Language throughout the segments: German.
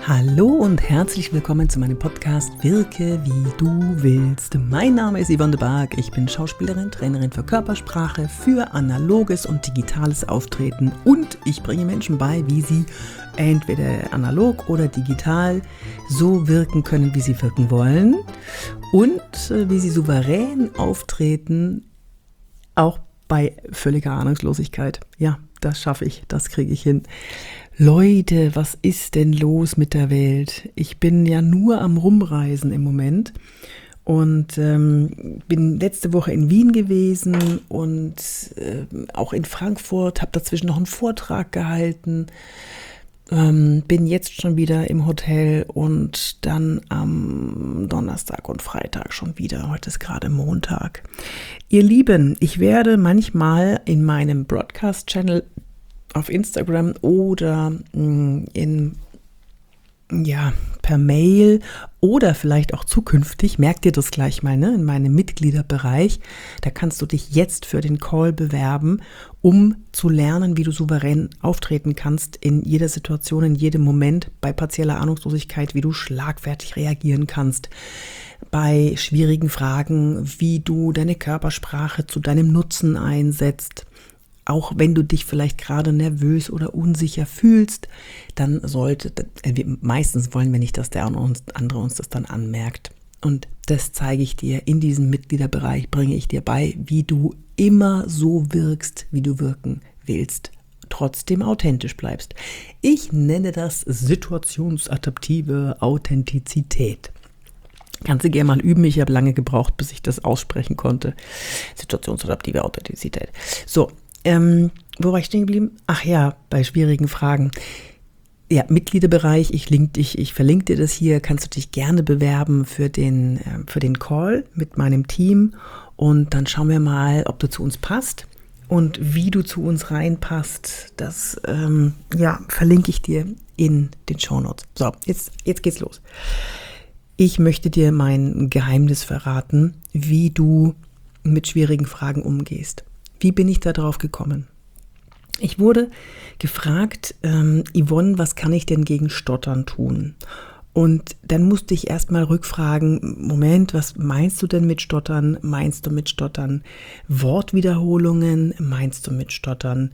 Hallo und herzlich willkommen zu meinem Podcast Wirke wie du willst. Mein Name ist Yvonne de Barg, ich bin Schauspielerin, Trainerin für Körpersprache, für analoges und digitales Auftreten und ich bringe Menschen bei, wie sie entweder analog oder digital so wirken können, wie sie wirken wollen und wie sie souverän auftreten, auch bei völliger Ahnungslosigkeit. Ja, das schaffe ich, das kriege ich hin. Leute, was ist denn los mit der Welt? Ich bin ja nur am Rumreisen im Moment und bin letzte Woche in Wien gewesen und auch in Frankfurt, habe dazwischen noch einen Vortrag gehalten, bin jetzt schon wieder im Hotel und dann am Donnerstag und Freitag schon wieder. Heute ist gerade Montag. Ihr Lieben, ich werde manchmal in meinem Broadcast-Channel auf Instagram oder per Mail oder vielleicht auch zukünftig, merkt ihr das gleich mal, in meinem Mitgliederbereich, da kannst du dich jetzt für den Call bewerben, um zu lernen, wie du souverän auftreten kannst in jeder Situation, in jedem Moment, bei partieller Ahnungslosigkeit, wie du schlagfertig reagieren kannst, bei schwierigen Fragen, wie du deine Körpersprache zu deinem Nutzen einsetzt. Auch wenn du dich vielleicht gerade nervös oder unsicher fühlst, dann meistens wollen wir nicht, dass der andere uns das dann anmerkt. Und das zeige ich dir in diesem Mitgliederbereich, bringe ich dir bei, wie du immer so wirkst, wie du wirken willst, trotzdem authentisch bleibst. Ich nenne das situationsadaptive Authentizität. Kannst du gerne mal üben, ich habe lange gebraucht, bis ich das aussprechen konnte. Situationsadaptive Authentizität. So. Wo war ich stehen geblieben? Ach ja, bei schwierigen Fragen. Ja, Mitgliederbereich, ich verlinke dir das hier, kannst du dich gerne bewerben für den Call mit meinem Team und dann schauen wir mal, ob du zu uns passt und wie du zu uns reinpasst, das verlinke ich dir in den Shownotes. So, jetzt geht's los. Ich möchte dir mein Geheimnis verraten, wie du mit schwierigen Fragen umgehst. Wie bin ich da drauf gekommen? Ich wurde gefragt, Yvonne, was kann ich denn gegen Stottern tun? Und dann musste ich erstmal rückfragen, Moment, was meinst du denn mit Stottern? Meinst du mit Stottern Wortwiederholungen? Meinst du mit Stottern,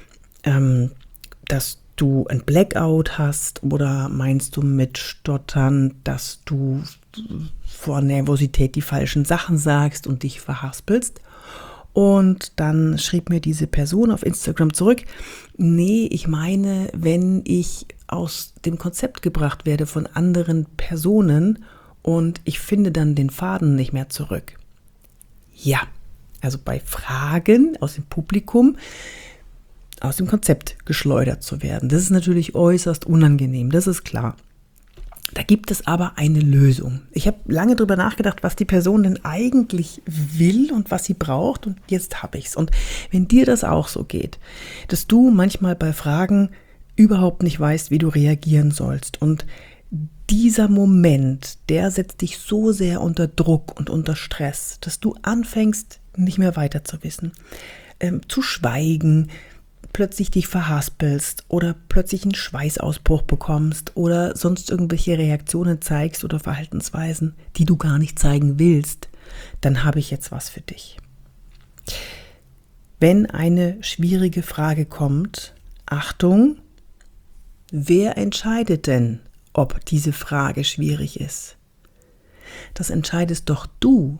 dass du ein Blackout hast? Oder meinst du mit Stottern, dass du vor Nervosität die falschen Sachen sagst und dich verhaspelst? Und dann schrieb mir diese Person auf Instagram zurück, nee, ich meine, wenn ich aus dem Konzept gebracht werde von anderen Personen und ich finde dann den Faden nicht mehr zurück. Ja, also bei Fragen aus dem Publikum aus dem Konzept geschleudert zu werden. Das ist natürlich äußerst unangenehm, das ist klar. Da gibt es aber eine Lösung. Ich habe lange drüber nachgedacht, was die Person denn eigentlich will und was sie braucht und jetzt habe ich es. Und wenn dir das auch so geht, dass du manchmal bei Fragen überhaupt nicht weißt, wie du reagieren sollst und dieser Moment, der setzt dich so sehr unter Druck und unter Stress, dass du anfängst, nicht mehr weiter zu wissen, zu schweigen, plötzlich dich verhaspelst oder plötzlich einen Schweißausbruch bekommst oder sonst irgendwelche Reaktionen zeigst oder Verhaltensweisen, die du gar nicht zeigen willst, dann habe ich jetzt was für dich. Wenn eine schwierige Frage kommt, Achtung, wer entscheidet denn, ob diese Frage schwierig ist? Das entscheidest doch du.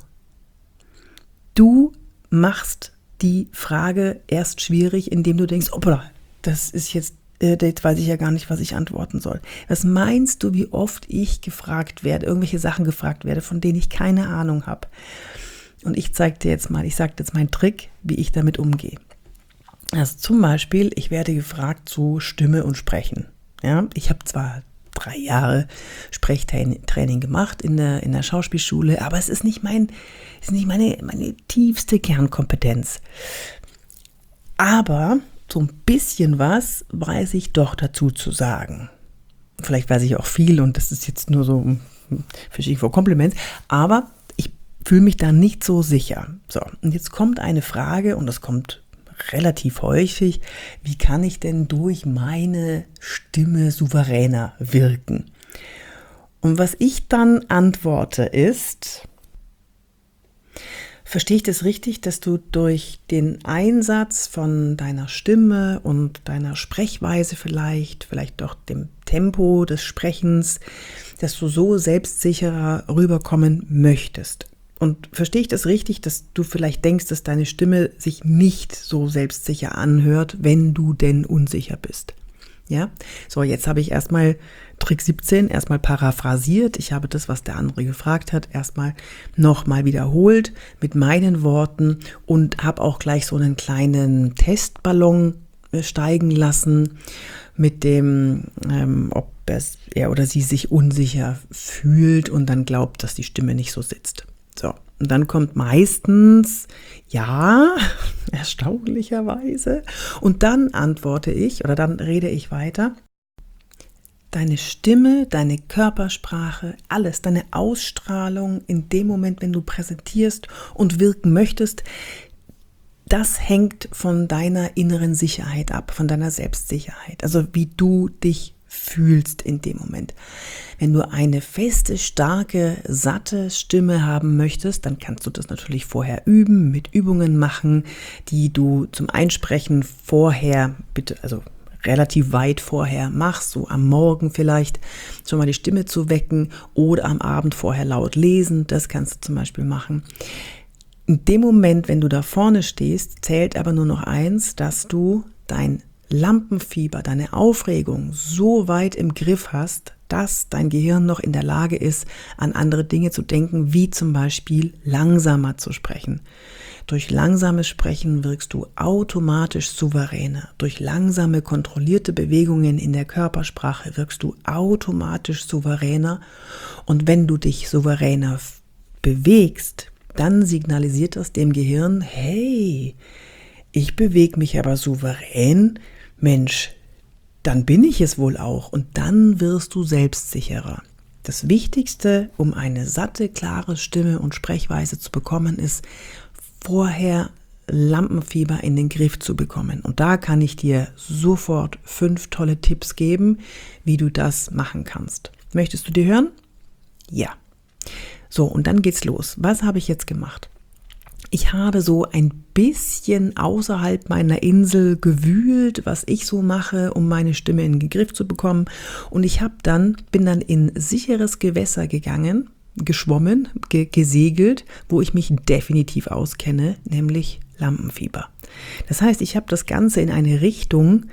Du machst die Frage erst schwierig, indem du denkst, hoppla, das ist jetzt weiß ich ja gar nicht, was ich antworten soll. Was meinst du, wie oft ich gefragt werde, irgendwelche Sachen gefragt werde, von denen ich keine Ahnung habe? Und ich sage dir jetzt meinen Trick, wie ich damit umgehe. Also zum Beispiel, ich werde gefragt zu Stimme und Sprechen. Ja, ich habe zwar 3 Jahre Sprechtraining gemacht in der Schauspielschule, aber es ist nicht meine tiefste Kernkompetenz. Aber so ein bisschen was weiß ich doch dazu zu sagen. Vielleicht weiß ich auch viel und das ist jetzt nur so Fishing for Compliments, aber ich fühle mich da nicht so sicher. So, und jetzt kommt eine Frage und das kommt relativ häufig, wie kann ich denn durch meine Stimme souveräner wirken? Und was ich dann antworte ist: Verstehe ich das richtig, dass du durch den Einsatz von deiner Stimme und deiner Sprechweise vielleicht auch dem Tempo des Sprechens, dass du so selbstsicherer rüberkommen möchtest? Und verstehe ich das richtig, dass du vielleicht denkst, dass deine Stimme sich nicht so selbstsicher anhört, wenn du denn unsicher bist? Ja, so, jetzt habe ich erstmal Trick 17 erstmal paraphrasiert. Ich habe das, was der andere gefragt hat, erstmal nochmal wiederholt mit meinen Worten und habe auch gleich so einen kleinen Testballon steigen lassen mit dem, ob er oder sie sich unsicher fühlt und dann glaubt, dass die Stimme nicht so sitzt. So, und dann kommt meistens ja, erstaunlicherweise. Und dann antworte ich oder dann rede ich weiter. Deine Stimme, deine Körpersprache, alles, deine Ausstrahlung in dem Moment, wenn du präsentierst und wirken möchtest, das hängt von deiner inneren Sicherheit ab, von deiner Selbstsicherheit. Also wie du dich fühlst in dem Moment. Wenn du eine feste, starke, satte Stimme haben möchtest, dann kannst du das natürlich vorher üben, mit Übungen machen, die du zum Einsprechen vorher, bitte, also relativ weit vorher machst, so am Morgen vielleicht schon mal die Stimme zu wecken oder am Abend vorher laut lesen, das kannst du zum Beispiel machen. In dem Moment, wenn du da vorne stehst, zählt aber nur noch eins, dass du dein Lampenfieber, deine Aufregung so weit im Griff hast, dass dein Gehirn noch in der Lage ist, an andere Dinge zu denken, wie zum Beispiel langsamer zu sprechen. Durch langsames Sprechen wirkst du automatisch souveräner. Durch langsame, kontrollierte Bewegungen in der Körpersprache wirkst du automatisch souveräner. Und wenn du dich souveräner bewegst, dann signalisiert das dem Gehirn: Hey, ich bewege mich aber souverän, Mensch, dann bin ich es wohl auch und dann wirst du selbstsicherer. Das Wichtigste, um eine satte, klare Stimme und Sprechweise zu bekommen, ist, vorher Lampenfieber in den Griff zu bekommen. Und da kann ich dir sofort 5 tolle Tipps geben, wie du das machen kannst. Möchtest du die hören? Ja. So, und dann geht's los. Was habe ich jetzt gemacht? Ich habe so ein bisschen außerhalb meiner Insel gewühlt, was ich so mache, um meine Stimme in den Griff zu bekommen. Und ich bin dann in sicheres Gewässer geschwommen, gesegelt, wo ich mich definitiv auskenne, nämlich Lampenfieber. Das heißt, ich habe das Ganze in eine Richtung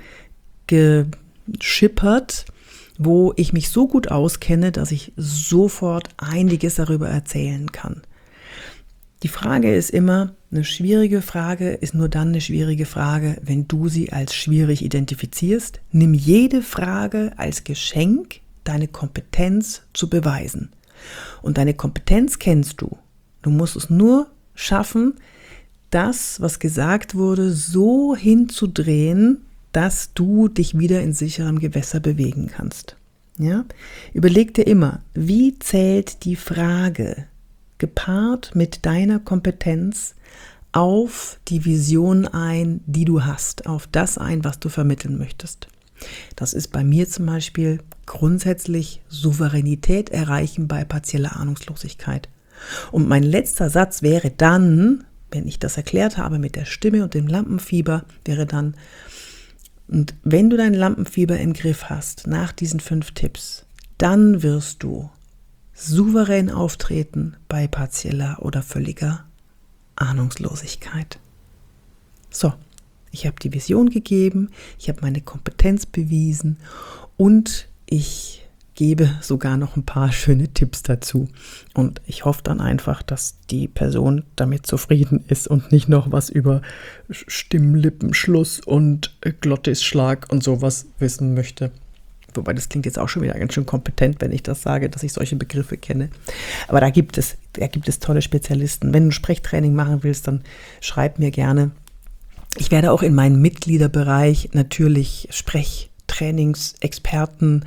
geschippert, wo ich mich so gut auskenne, dass ich sofort einiges darüber erzählen kann. Die Frage ist immer, eine schwierige Frage ist nur dann eine schwierige Frage, wenn du sie als schwierig identifizierst. Nimm jede Frage als Geschenk, deine Kompetenz zu beweisen. Und deine Kompetenz kennst du. Du musst es nur schaffen, das, was gesagt wurde, so hinzudrehen, dass du dich wieder in sicherem Gewässer bewegen kannst. Ja? Überleg dir immer, wie zählt die Frage gepaart mit deiner Kompetenz auf die Vision ein, die du hast, auf das ein, was du vermitteln möchtest. Das ist bei mir zum Beispiel grundsätzlich Souveränität erreichen bei partieller Ahnungslosigkeit. Und mein letzter Satz wäre dann, wenn ich das erklärt habe mit der Stimme und dem Lampenfieber, wäre dann: Und wenn du dein Lampenfieber im Griff hast, nach diesen 5 Tipps, dann wirst du souverän auftreten bei partieller oder völliger Ahnungslosigkeit. So, ich habe die Vision gegeben, ich habe meine Kompetenz bewiesen und ich gebe sogar noch ein paar schöne Tipps dazu. Und ich hoffe dann einfach, dass die Person damit zufrieden ist und nicht noch was über Stimmlippenschluss und Glottisschlag und sowas wissen möchte. Wobei, das klingt jetzt auch schon wieder ganz schön kompetent, wenn ich das sage, dass ich solche Begriffe kenne. Aber da gibt es tolle Spezialisten. Wenn du ein Sprechtraining machen willst, dann schreib mir gerne. Ich werde auch in meinen Mitgliederbereich natürlich Sprechtrainingsexperten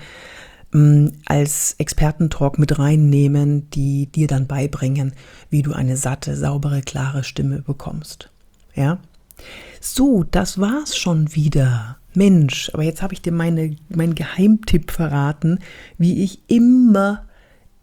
als Expertentalk mit reinnehmen, die dir dann beibringen, wie du eine satte, saubere, klare Stimme bekommst. Ja? So, das war's schon wieder. Mensch, aber jetzt habe ich dir meinen Geheimtipp verraten, wie ich immer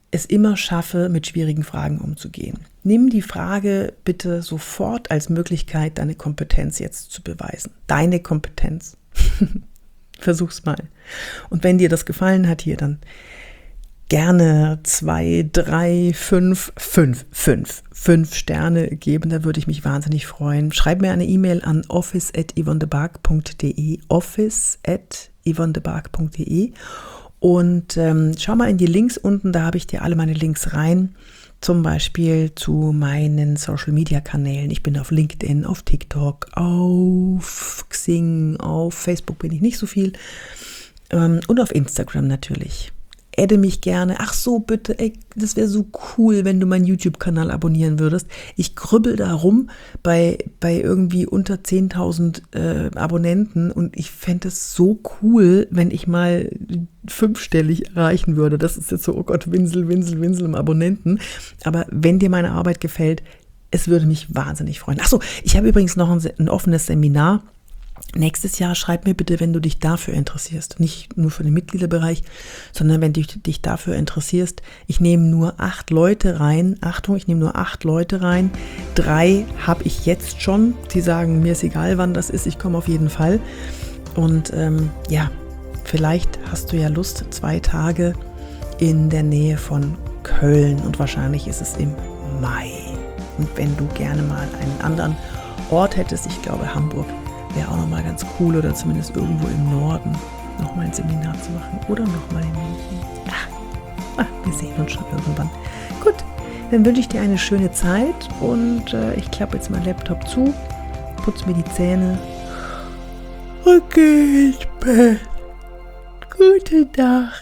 es immer schaffe, mit schwierigen Fragen umzugehen. Nimm die Frage bitte sofort als Möglichkeit, deine Kompetenz jetzt zu beweisen. Deine Kompetenz. Versuch's mal. Und wenn dir das gefallen hat hier, dann gerne 2, 3, 5 Sterne geben, da würde ich mich wahnsinnig freuen. Schreib mir eine E-Mail an office@yvonnebark.de, office@yvonnebark.de und schau mal in die Links unten, da habe ich dir alle meine Links rein, zum Beispiel zu meinen Social-Media-Kanälen. Ich bin auf LinkedIn, auf TikTok, auf Xing, auf Facebook bin ich nicht so viel und auf Instagram natürlich. Adde mich gerne. Ach so, bitte, ey, das wäre so cool, wenn du meinen YouTube-Kanal abonnieren würdest. Ich grübbel da rum bei irgendwie unter 10.000 Abonnenten und ich fände es so cool, wenn ich mal 5-stellig erreichen würde. Das ist jetzt so, oh Gott, Winsel im Abonnenten. Aber wenn dir meine Arbeit gefällt, es würde mich wahnsinnig freuen. Ach so, ich habe übrigens noch ein offenes Seminar. Nächstes Jahr schreib mir bitte, wenn du dich dafür interessierst, nicht nur für den Mitgliederbereich, sondern wenn du dich dafür interessierst. Ich nehme nur 8 Leute rein. Achtung, ich nehme nur 8 Leute rein. 3 habe ich jetzt schon. Die sagen, mir ist egal, wann das ist, ich komme auf jeden Fall. Und vielleicht hast du ja Lust, 2 Tage in der Nähe von Köln und wahrscheinlich ist es im Mai. Und wenn du gerne mal einen anderen Ort hättest, ich glaube Hamburg, wäre auch nochmal ganz cool oder zumindest irgendwo im Norden nochmal ein Seminar zu machen oder nochmal in München. Wir sehen uns schon irgendwann. Gut, dann wünsche ich dir eine schöne Zeit und ich klappe jetzt meinen Laptop zu, putze mir die Zähne und gehe ins Bett. Gute Nacht.